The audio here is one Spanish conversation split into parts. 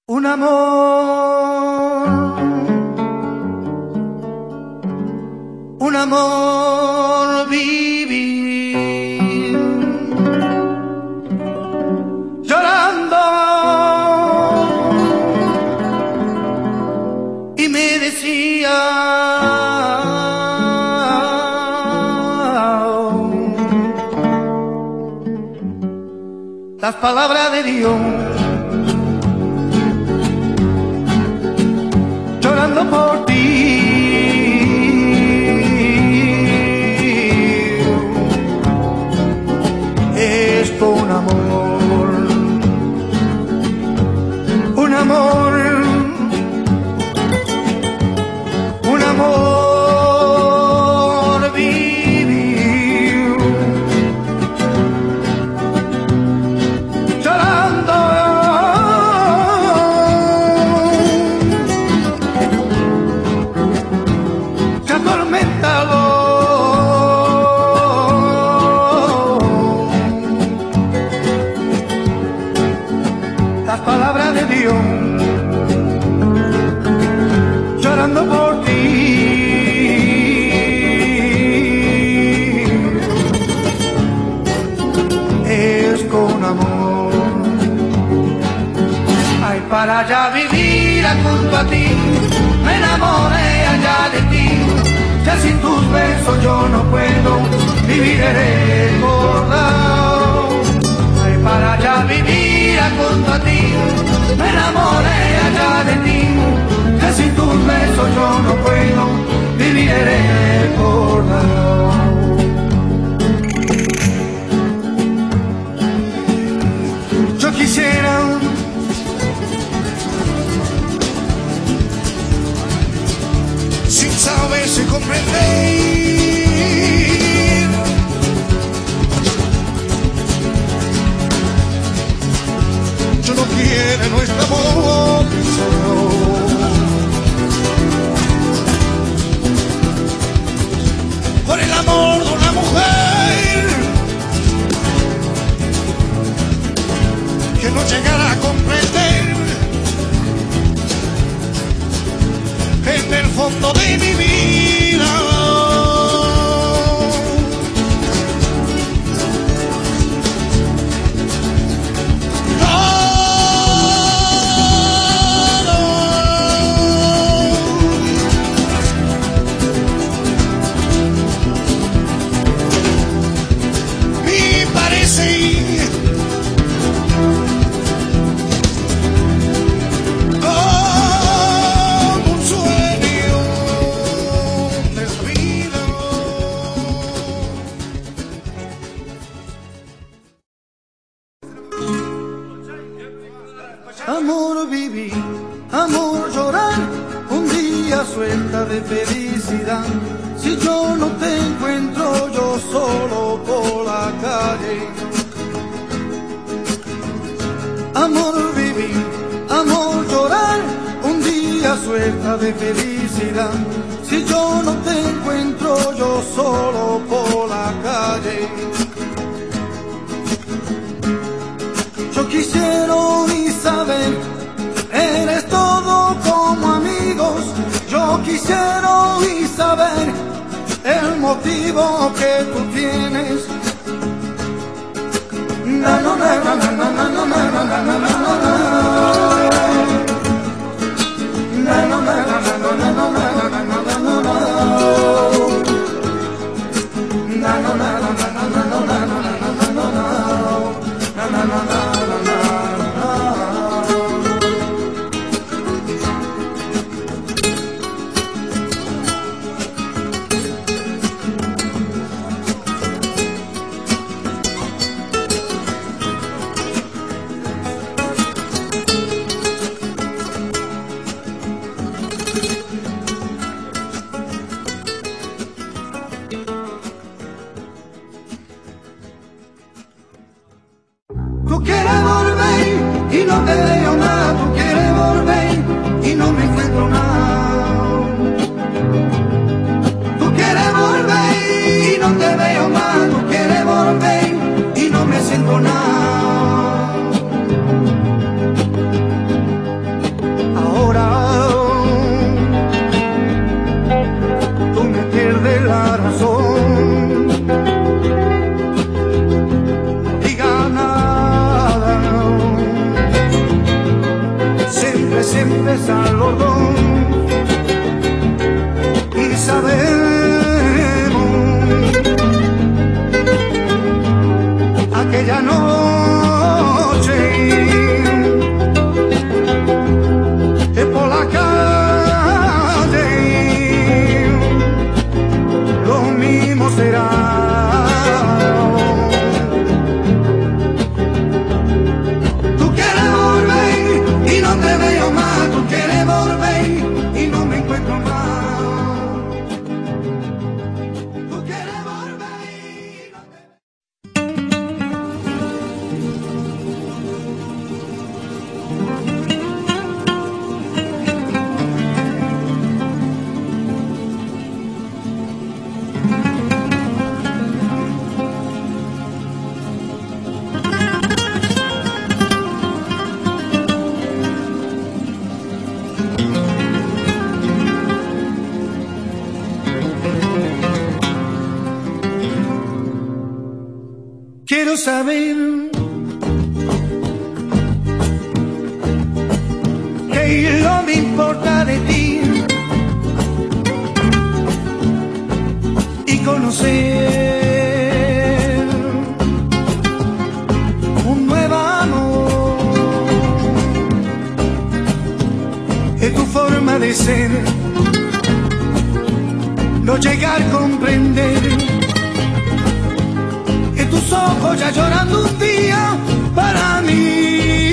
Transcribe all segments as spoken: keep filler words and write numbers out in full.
Un amor, un amor viví llorando y me decía las palabras de Dios. Llorando por ti, es un amor, un amor, un amor vivir, llorando. Las palabras de Dios, llorando por ti, es con amor. Ay, para allá vivir junto a ti, me enamoré allá de ti. Ya sin tus besos yo no puedo vivir recordado. Ay, para allá vivir junto a ti, me enamoré allá de ti. Que sin tus besos yo no puedo vivir recordado. Yo quisiera sin saber si comprender. Yo no quiero nuestro amor, Señor. Por el amor de una mujer que no llegará a comprender en el fondo de mi vida. Amor vivir, amor llorar, un día suelta de felicidad. Si yo no te encuentro yo solo por la calle. Amor vivir, amor llorar, un día suelta de felicidad. Si yo no te encuentro yo solo por la calle. Yo quisiera ni saber, eres todo como amigos. Yo quisiera ni saber el motivo que tú tienes. Na na na na na na na na na na na na na empezar los dos y sabemos aquella noche que por la calle lo mismo será. Quiero saber qué no me importa de ti y conocer un nuevo amor, es tu forma de ser, no llegar a comprender. Tus ojos ya llorando un día para mí.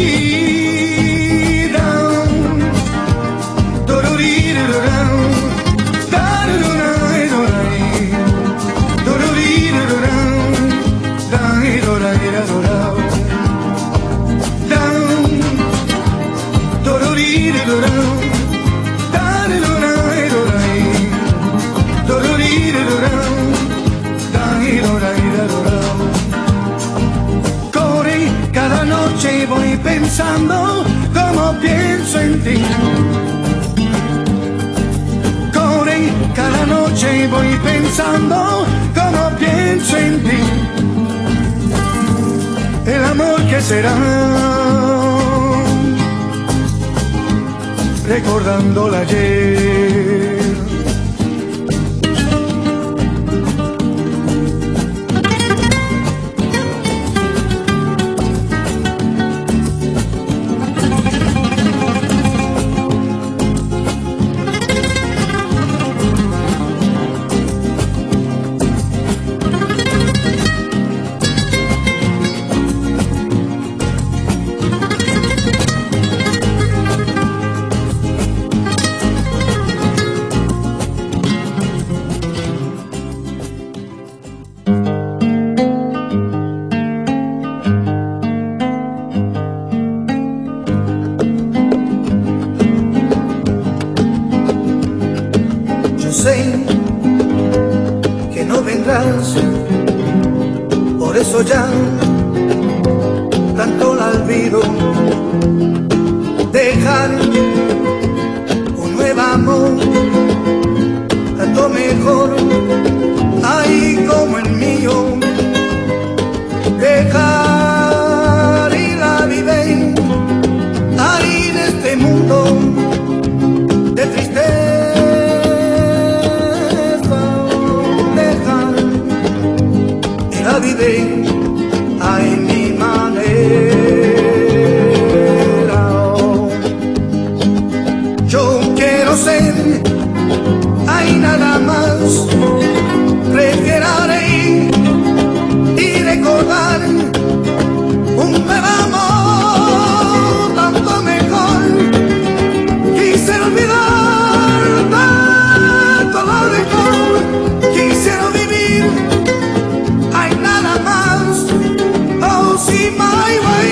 Cada noche voy pensando como pienso en ti. Corre, cada noche voy pensando como pienso en ti. El amor que será, recordando el ayer. Que no vendrás, por eso ya tanto la olvido. Dejar un nuevo amor, tanto mejor, ahí como el mío. Dejar y la vive, ahí en este mundo de tristeza. Vive a mi manera. Yo quiero ser, hay nada más. Prefiero reír y recordar un nuevo amor, tanto mejor. Quisiera olvidar tanto lo mejor. Quisiera vivir. See my way.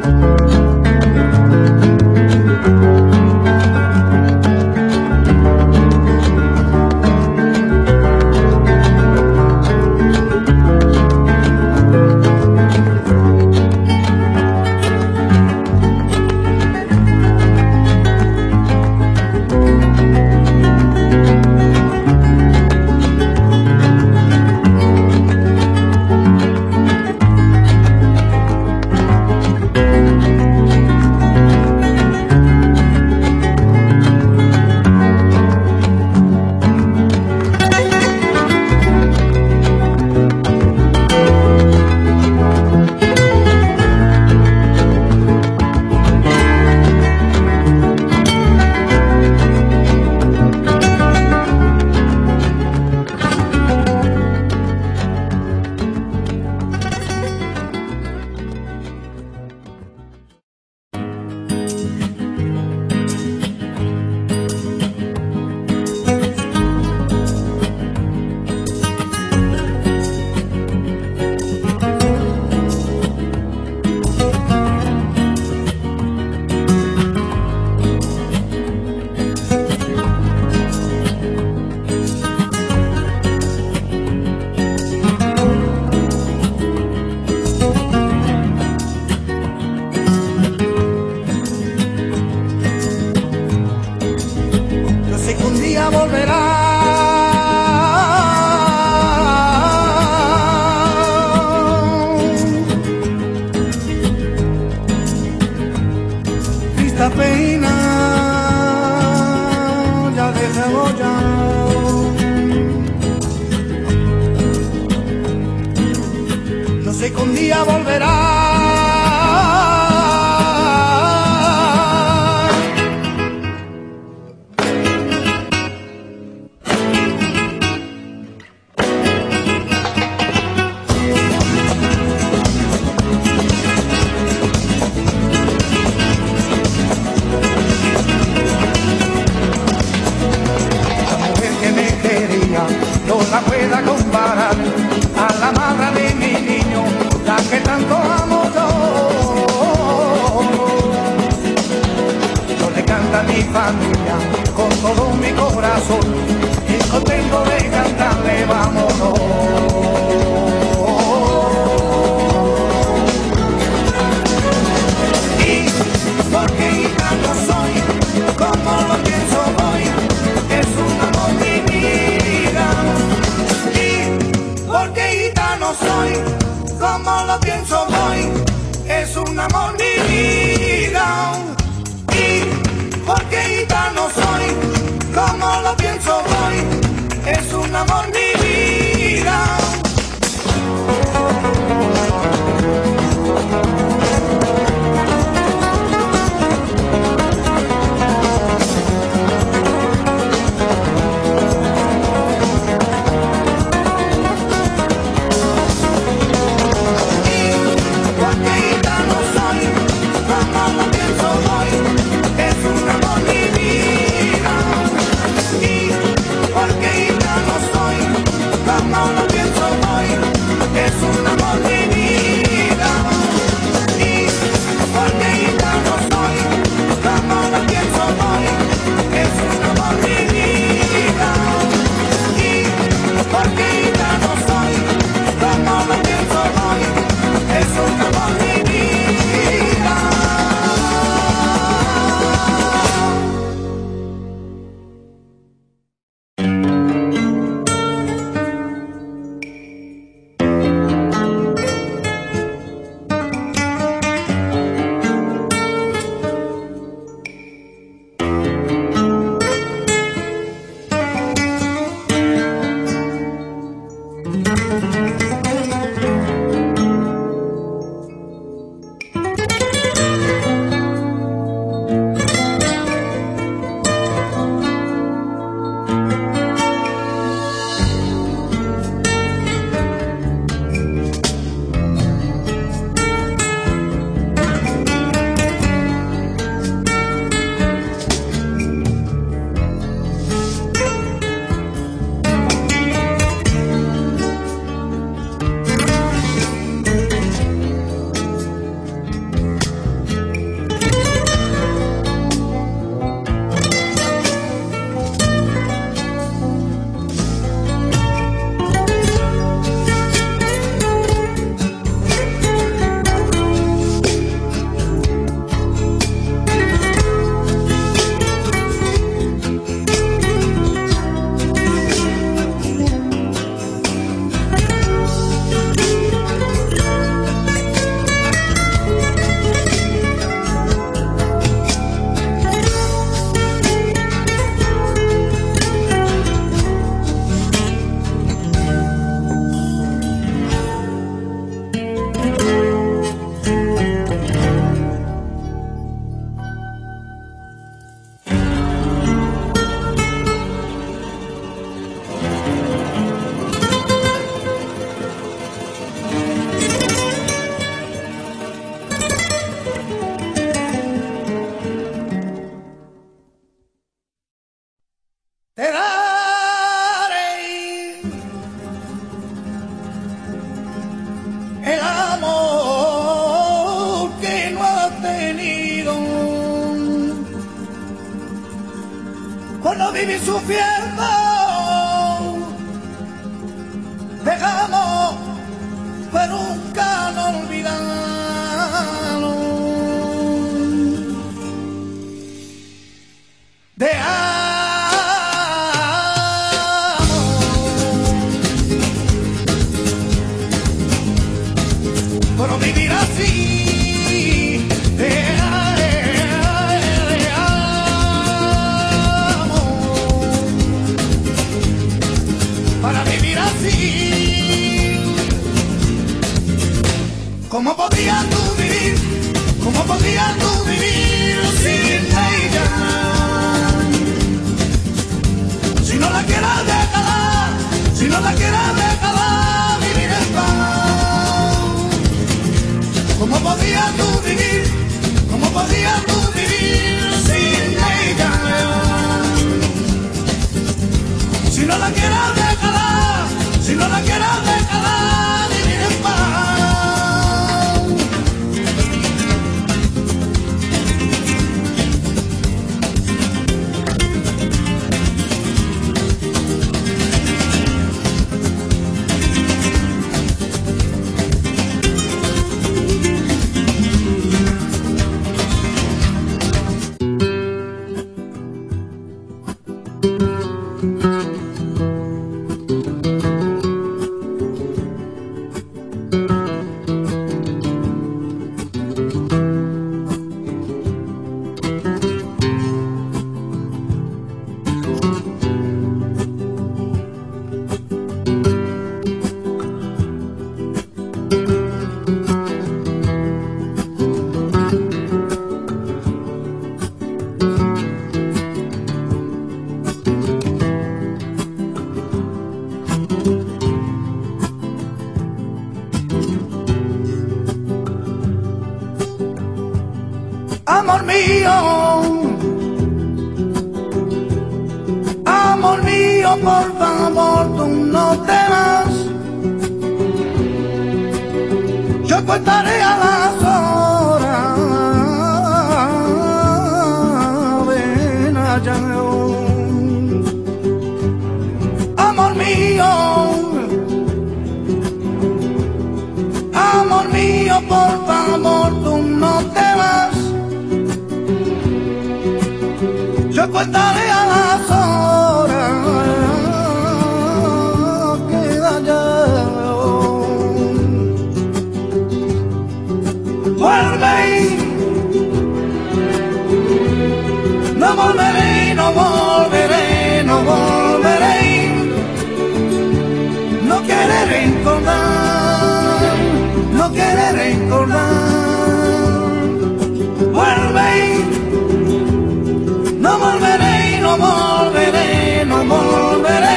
esta pena ya dejemos ya. No sé que un día volverá. No la pueda comparar a la madre de mi niño, la que tanto amo. por no vivir sufriendo, dejamos, pero nunca no olvidamos. Dejamos, por no vivir así, dejamos, para vivir así. ¿Cómo podrías tú vivir? ¿Cómo podrías tú vivir sin ella? Si no la quieras dejar, si no la quieras dejar vivir en paz. ¿Cómo podrías tú vivir? ¿Cómo podrías tú vivir sin ella? Si no la quieras dejar, si no la quieras dejar vivir en paz. Amor mío, amor mío, por favor, tú no te vas. Yo contaré a las horas, ven allá. Amor mío, amor mío, por favor, tú no te vas. Yo contaré a las horas, queda ya. Vuelve, no volveré, no volveré, no volveré. No quiere recordar, no quiere recordar. Vuelve, no volveré, no volveré, no volveré.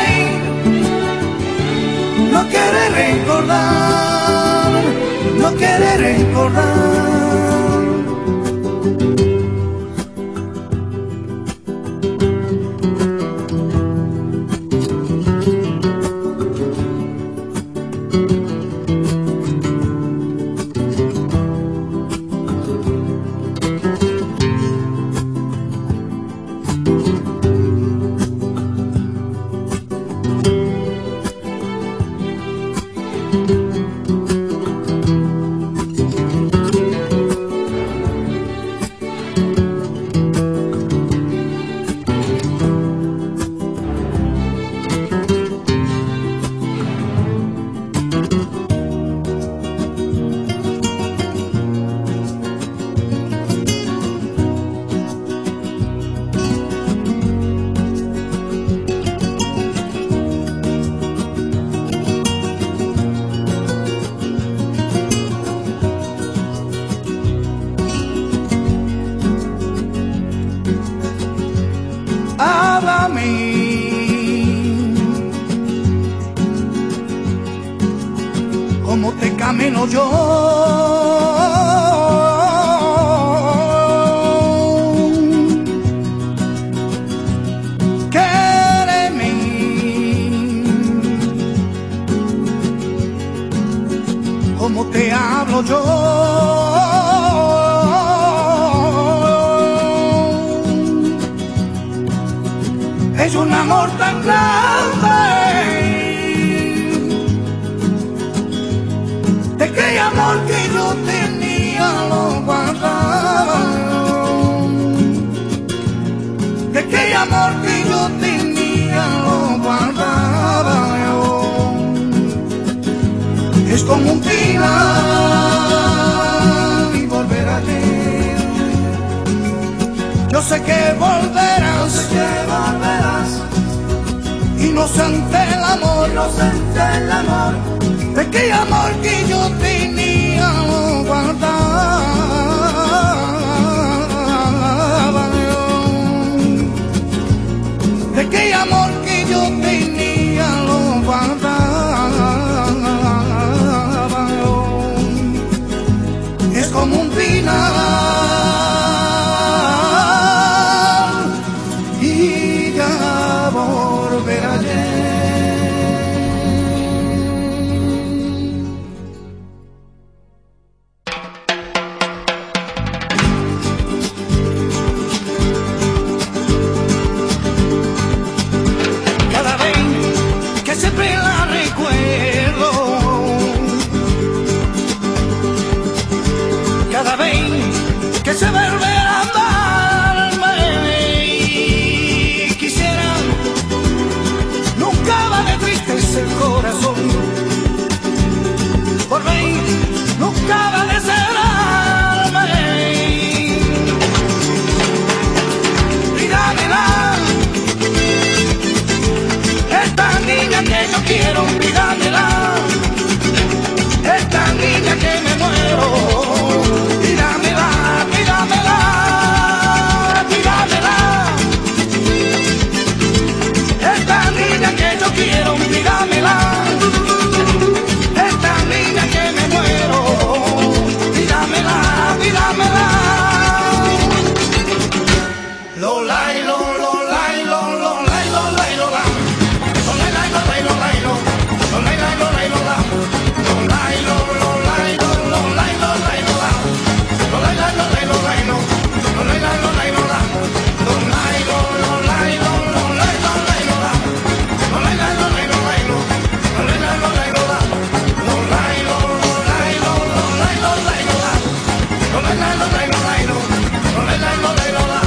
No quiere recordar, no quiere recordar. Como te camino yo, quéreme, como te hablo yo. amor tan grande, de aquel amor que yo tenía lo guardaba, de aquel amor que yo tenía lo guardaba yo. Es como un pilar y volver ayer. Yo sé que volverás, sé que volverás. Inocente el amor, inocente el amor, de aquel amor que yo tenía lo guardaba yo, de aquel amor que yo tenía lo guardaba yo. Es como un pinar y ya volverá ayer. Cada vez que siempre la recuerdo, cada vez que se vuelve a darme, quisiera nunca va de tristeza el corazón, por mí nunca va de cerrarme. Pídamela, esta niña que yo quiero, pídamela, esta niña que me muero. Pídamela, pídamela, pídamela, esta niña que yo quiero, pídamela, esta niña que me muero, pídamela, pídamela. Lo lai, lo, lo lai, lo, lo lai, lo lai, lo la, lo lai, lai, lo lai, lo lai, lo, lo lai, lai, lo lai, lo la, lo lai, lo, lo lai, lo, lo lai, lo lai, lo la. Lo lai, lo lai, lo lai, lo, lo lai, lai, lo lai, lo la, lo lai, lo, lo lai, lo, lo lai, lo lai, lo la, lo lai, lai, lo lai, lo lai, lo, lo lai, lai, lo lai, lo la, lo lai, lo, lo lai, lo, lo lai, lo lai, lo la, lo lai, lai, lo lai, lo lai, lo, lo lai, lai, lo lai, lo la.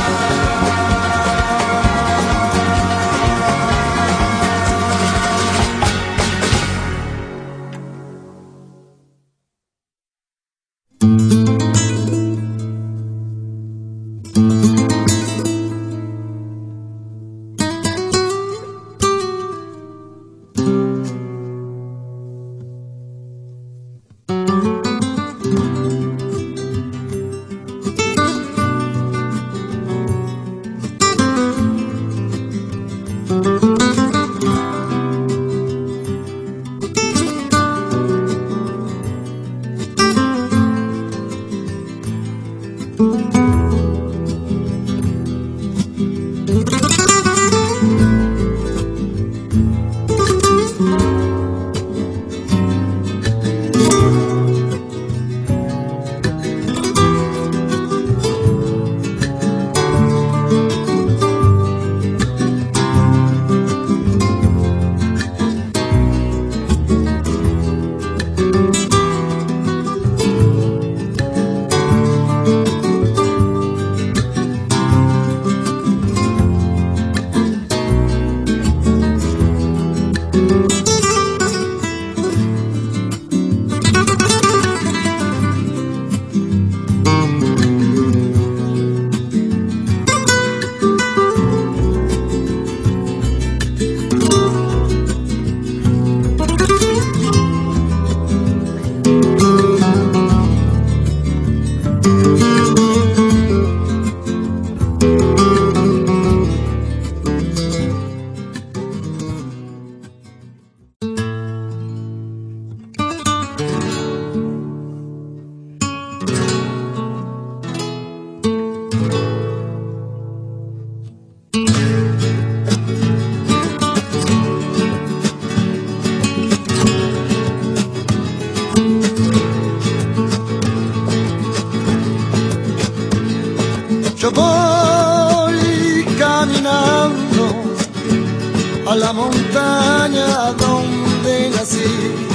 Yo voy caminando a la montaña donde nací.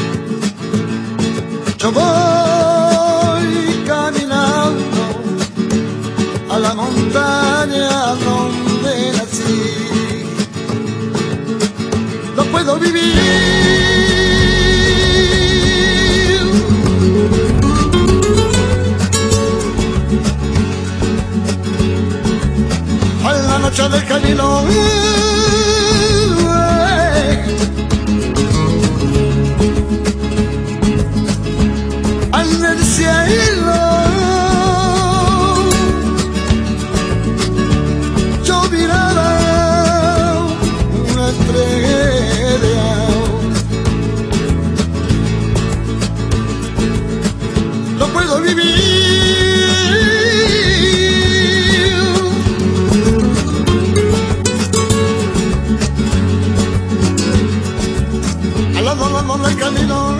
Yo voy caminando a la montaña donde nací. No puedo vivir a la noche del camino. Al cielo yo miraba una estrella. No puedo vivir al lado, al lado del camino.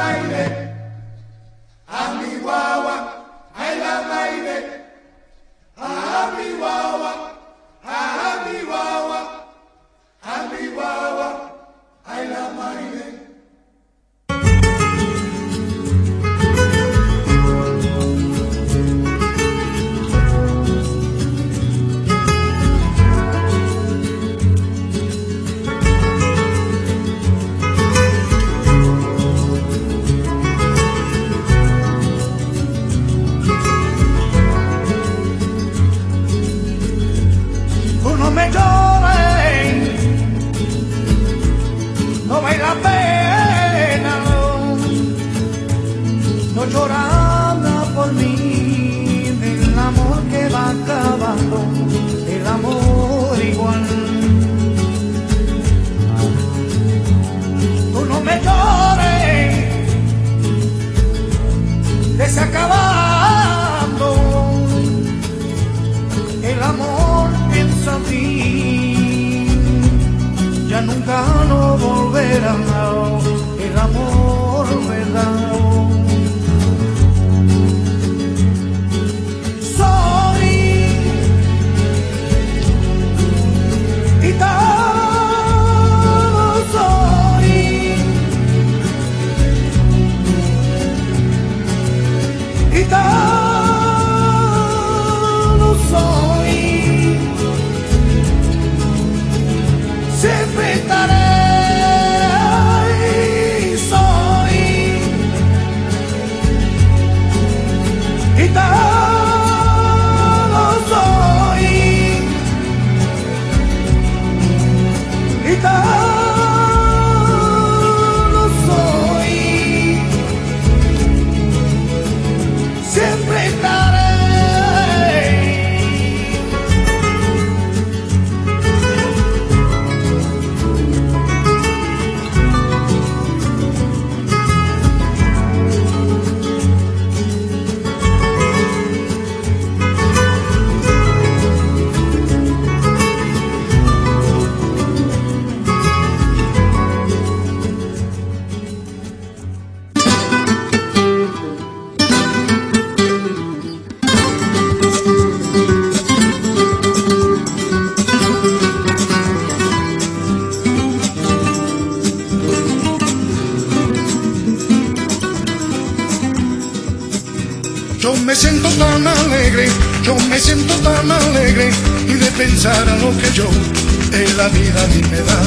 me siento tan alegre, yo me siento tan alegre, y de pensar a lo que yo en la vida a mí me da.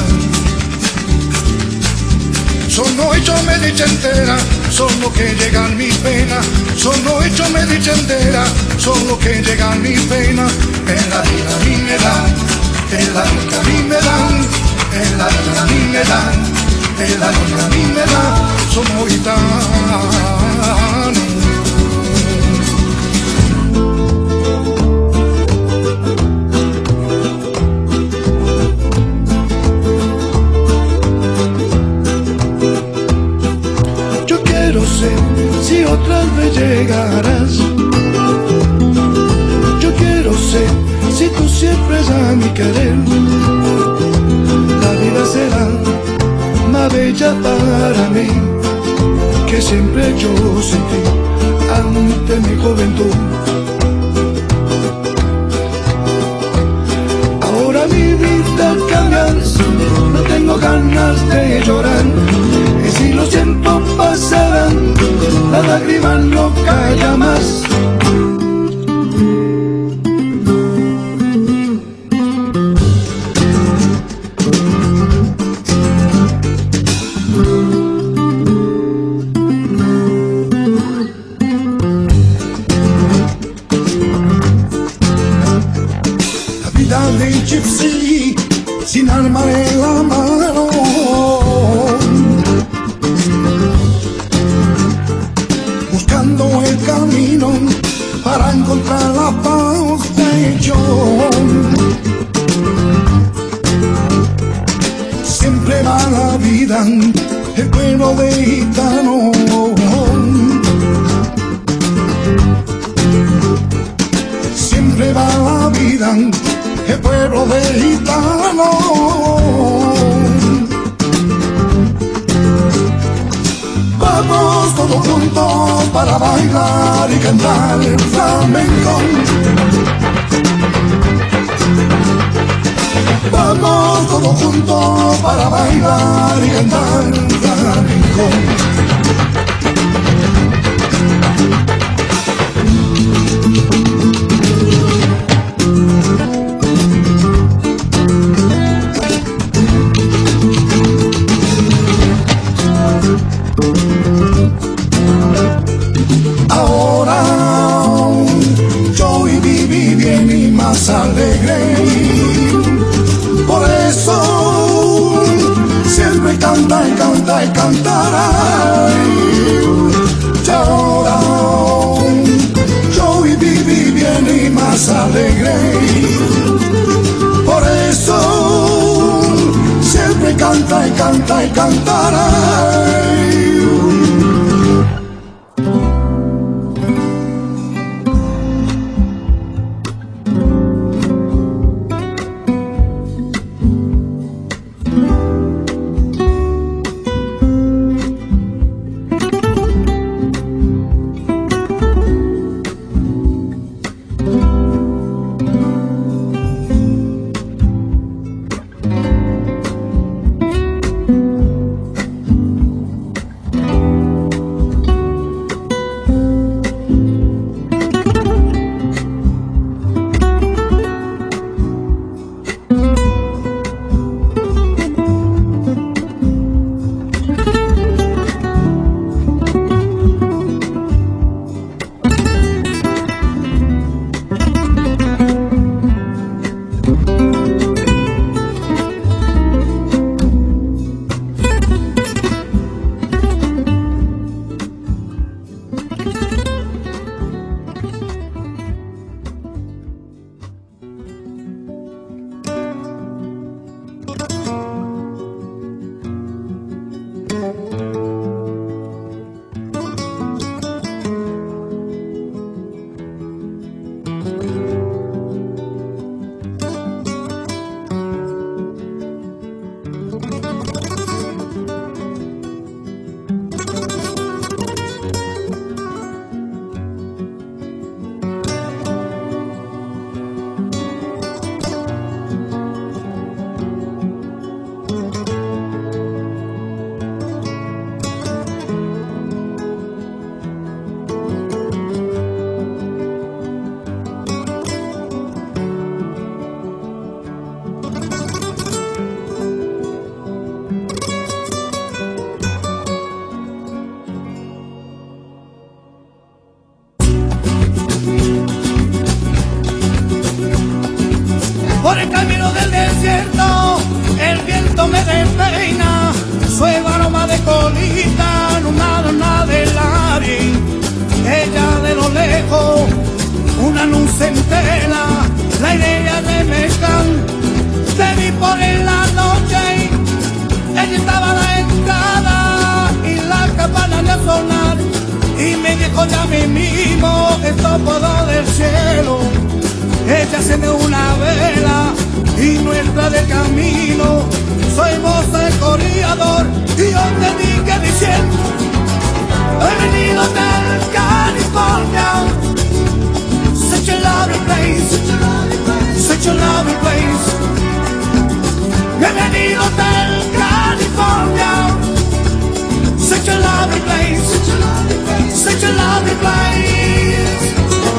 Solo hecho me dicha entera, solo que llegan mis penas, solo hecho me dicha entera, solo que llegan mis penas, en la vida a mí me dan, en la vida a mí me dan, en la vida a mí me dan, en la vida a mí me dan, somos gitanos. Quiero ser, si otra vez llegarás. Yo quiero ser, si tú siempre es a mi querer. La vida será más bella para mí, que siempre yo sentí ante mi juventud. Ahora mi vida cambia, no tengo ganas de llorar. Y si lo siento pasarán, la lágrima no calla más. La vida de gypsy, sin arma en la mano, buscando el camino para encontrar la paz de yo. Siempre va la vida, el pueblo de gitano. Siempre va la vida, el pueblo de gitano. Vamos. juntos para bailar y cantar el flamenco. Vamos todos juntos para bailar y cantar el flamenco. Ahora yo y viví bien y más alegre, por eso siempre canta y canta y cantará. Y ahora yo y viví bien y más alegre, por eso siempre canta y canta y cantará. Por el camino del desierto el viento me despeina, suave aroma de colita, una dona del área. Ella de lo lejos, una luz entera, la idea de Mezcal. Te vi por en la noche, ella estaba a la entrada y la campana de sonar. Y me dijo ya mi mismo, esto puedo del cielo. Ella se dio una vela y nuestra de camino. Soy voz el corredor y yo te dije diciendo: he venido del California, such a lovely place, such a lovely place. He venido del California, such a lovely place, such a lovely place.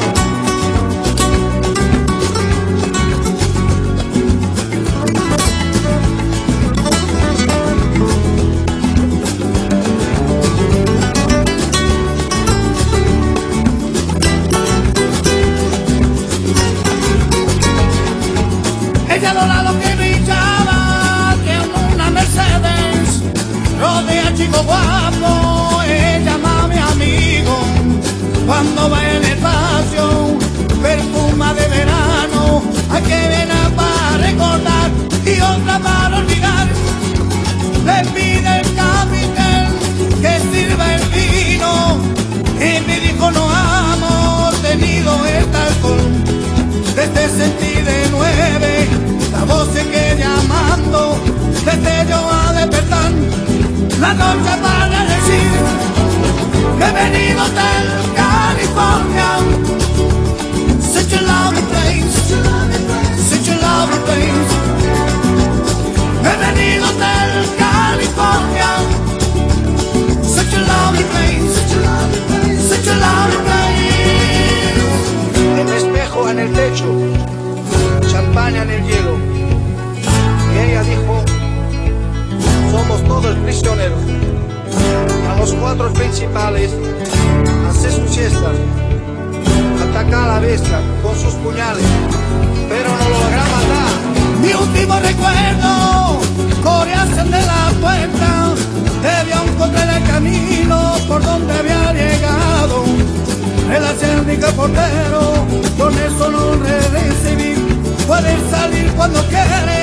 Ella dorado que brillaba, que una Mercedes, rodea chico guapo, ella ama a mi amigo. Cuando va en el espacio, perfuma de verano, hay que venir para recordar y otra para olvidar. Le pide el capitán que sirva el vino y me dijo: no hemos tenido este alcohol desde sentí de nueve, la voz sigue llamando desde yo a despertar la noche para decir que me venido del California. Such a lovely place, such a lovely place. He venido del California. Such a lovely place, such a lovely place. El espejo en el techo, champaña en el hielo. Y ella dijo, somos todos prisioneros. A los cuatro principales, hace su siesta, ataca a la bestia con sus puñales, pero no lo logra matar. Mi último recuerdo, corriesen de la puerta, te vio encontrar el camino por donde había llegado. El acérnico portero, con eso no recibí, puedes salir cuando quieres.